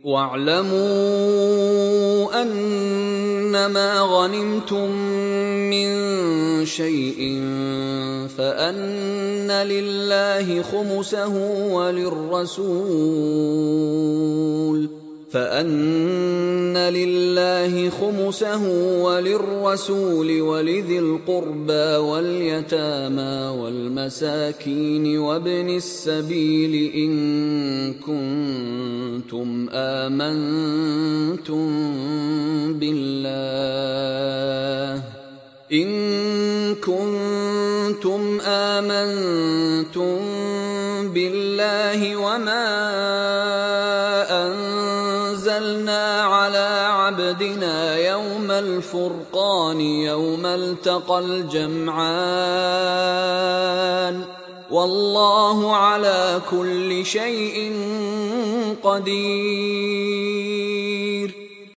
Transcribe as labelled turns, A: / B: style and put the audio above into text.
A: واعلموا أنما غنمتم من شيء فأن لله خمسه وللرسول ولذي القربى واليتامى والمساكين وابن السبيل إن كنتم آمنتم بالله وما أنزلنا على عبدنا يوم الفرقان يوم التقى الجمعان والله على كل شيء قدير.